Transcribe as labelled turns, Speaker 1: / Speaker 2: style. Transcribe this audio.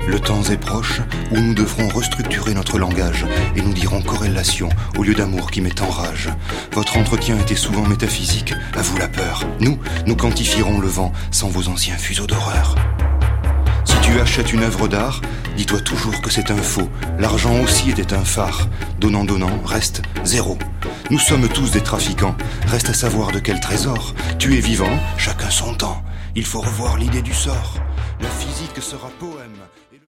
Speaker 1: Le temps est proche où nous devrons restructurer notre langage et nous dirons corrélation au lieu d'amour qui met en rage. Votre entretien était souvent métaphysique, à vous la peur. Nous quantifierons le vent sans vos anciens fuseaux d'horreur. Si tu achètes une œuvre d'art, dis-toi toujours que c'est un faux. L'argent aussi était un phare. Donnant, reste zéro. Nous sommes tous des trafiquants. Reste à savoir de quel trésor. Tu es vivant, chacun son temps. Il faut revoir l'idée du sort. La physique sera poème.